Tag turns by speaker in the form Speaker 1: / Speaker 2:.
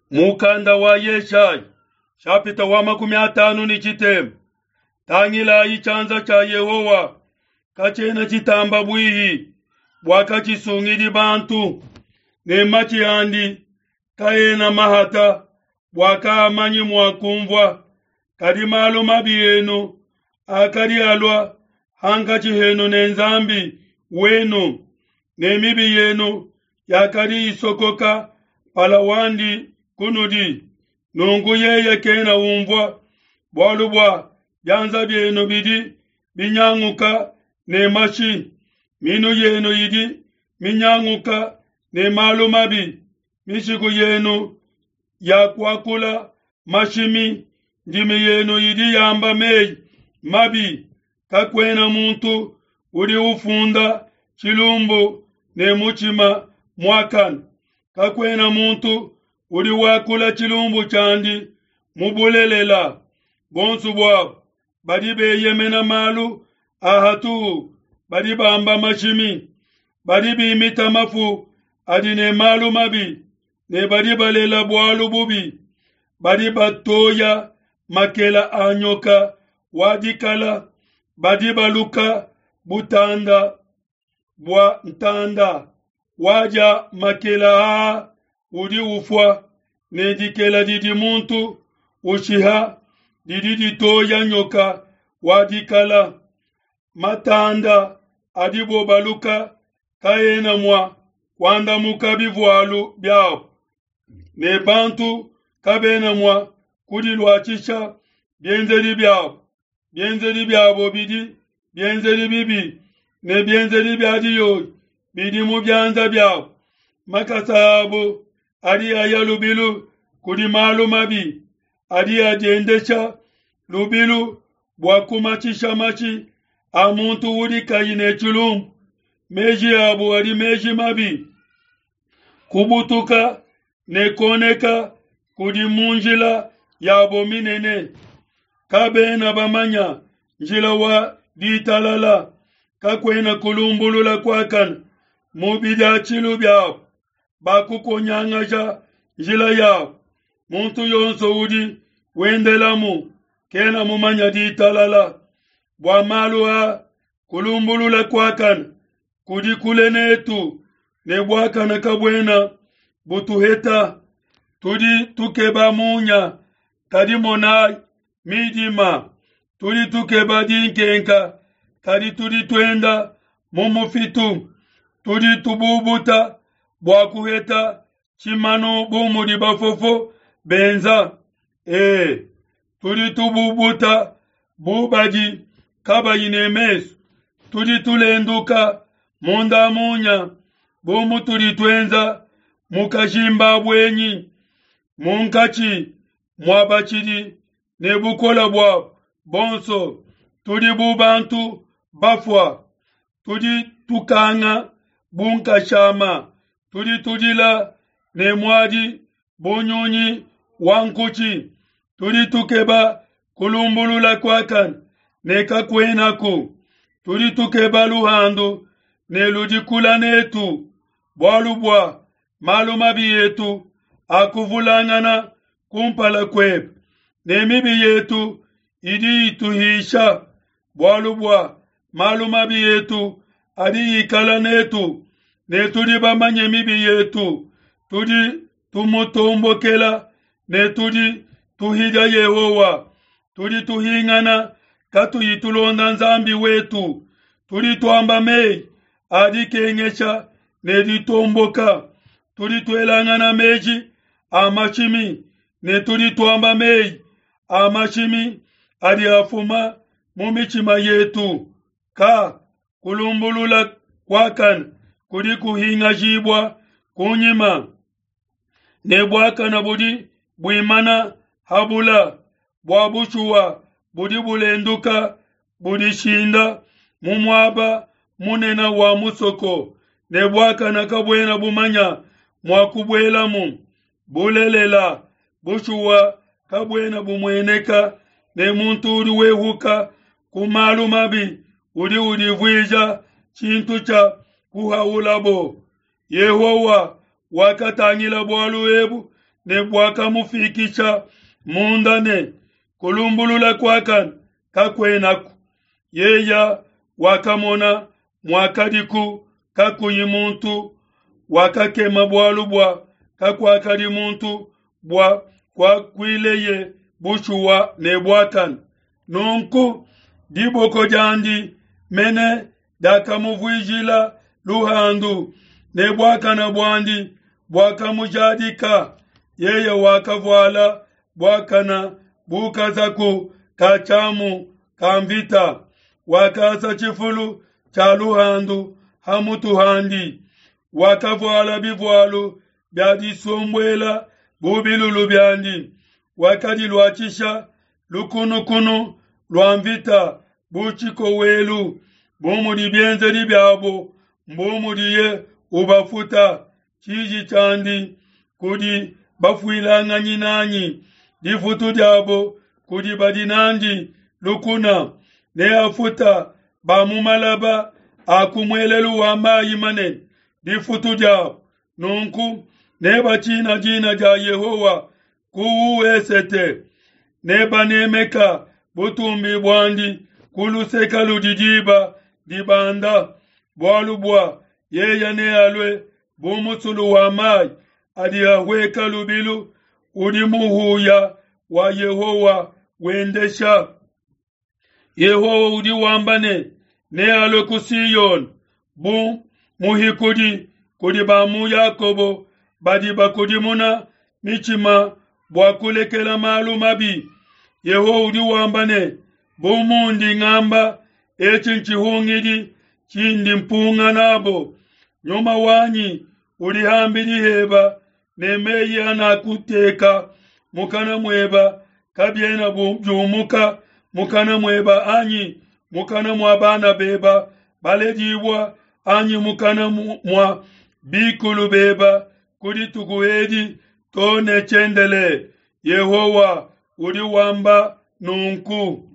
Speaker 1: Mukanda wa Yeshaya chapita wa 50 ni chitemu. Tangila ichanza cha Yehowa kachena chitamba bwihi bwakachisungili bantu nemachi andi kaena mahata bwakamanyi mwakumvwa kadi malo mabiyenu akadi alwa hangachi henu nenzambi wenu nemibi yenu yakadi isokoka palawandi kunudi nungu yeye kena umvwa bwalubwa janza byenu bidi binyanguka nemashi minu yenu yidi minyanguka nemalu mabi mishiku yenu ya kwakula mashimi ndimi yenu yidi yamba mei mabi kakwena muntu uri ufunda chilumbu nemuchima mwakan kakwena muntu uri wakula chilumbu chandi mubulelela bonsu bwabo badi beyemena malu ahatu badi bamba mashimi badi bimita mafu adine malu mabi ne badi balela bwalu bubi badi batoya makela anyoka wadikala badi baluka butanda bwa ntanda waja makela udi ufwa ne dikela didi muntu ushiha didi toya nyoka wadikala matanda adibo baluka kaena mwa kwanda mukabivwalu byao ne bantu kabena mwa kudilwachisha byenzeli byabo bidi byenzeli bibi ne byenzeli byadiyo bidi mu byanza byabo makasabu adi ayalubilu kudi malu mabi adi ajendesha lubilu bwakumachisha machi amuntu uri kayine chulum meji abu adi meji mabi kubutuka nekoneka kudi munjila yabo minene kabena bamanya njila wa ditalala kakwena kulumbulula kwakan mubida chilu byabo bakukonyangaja njila yabo muntu yonso udi wendelamu kena mumanya ditalala bwa malua kulumbulula kwakan kudi kulenetu ne bwakana kabwena butuheta tudi tukeba munya kadi monai midima tudi tukeba dinkenka kadi tudi twenda mumufitu tudi tububuta bwakuheta chimano bumudi bafofo benza tudi tububuta bubaji kaba yinemesu tudi tulenduka munda munya bumu tudi twenza mukashimba bwenyi munkachi mwabachidi nebukola bwa bonso tudi bubantu bafwa tudi tukanga bunkashama tudi tudila nemwadi bunyunyi wankuchi tudi tukeba kulumbulula kwakan nekakwenaku tudi tukeba luhandu neludikula netu bwalubwa malu mabi yetu akuvulangana kumpala kweb nemibi yetu idi ituhisha bwalubwa malu mabi yetu adi ikala netu netudi bamanye mibi yetu tudi tumutombokela netudi tuhija Yehowa tudi tuhingana katu yitulonda nzambi wetu tudi tuamba mei adi kengesha neditomboka tudi tuelangana meji amachimi netudi tuamba mei amachimi adi afuma mumichima yetu ka kulumbulula kwakan kudi kuhinga jibwa kunyima nebwakana budi bwimana habula bwabuchuwa budi bulenduka budi shinda mumwaba munena wa musoko nebwakana kabwena bumanya mwakubwelamu bulelela bushuwa kabwena bumweneka ne muntu uri wehuka kumalu mabi udi vwija chintu cha kuhaulabo Yehowa wakatangila bwalu ebu ne bwaka mufikisha mundane kulumbulula kwakan kakwenaku yeya wakamona mwakadiku kakuyi muntu wakakema bwalubwa kakwakali muntu bwa kwa kwileye bushuwa ne bwakan nunku diboko jandi mene dakamuvwijila luhandu ne bwakana bwandi bwakamujadika yeye wakavwala bwakana bukazaku kachamu kamvita wakasa chifulu cha luhandu hamutuhandi wakavwala bivwalu byadisumbwela bubilulu byandi wakadi lwachisha lukunukunu lwamvita buchiko welu bumudi byenzeli byabo mbumudiye ubafuta chiji chandi kudi bafuilanga nyinanyi difutu dyabo kudi badinandi lukuna ne afuta bamumalaba akumwelelu wa mayi manen difutu dyabo nunku ne bachina jina ja Yehowa kuuesete ne banemeka butumbi bwandi kuluseka ludidiba dibanda bwalubwa yeya ne alwe bumusulu wa mayi adi ahweka lubilu udimuhuya wa Yehowa wendesha Yehowa udiwambane ne alwe kusiyon bu muhikudi kudi bamu Yakobo badiba kudimuna michima bwakulekela malu mabi Yehowa udiwambane bumundi ngamba echinchihungidi chindi mpunga nabo nyuma wanyi ulihambili heba nemeyi anakuteka mukana mweba kabyena bujumuka mukana mweba anyi mukana mwabana beba balediwa anyi mukana mwa bikulu beba kudi tukuedi tone chendele Yehowa udiwamba nunku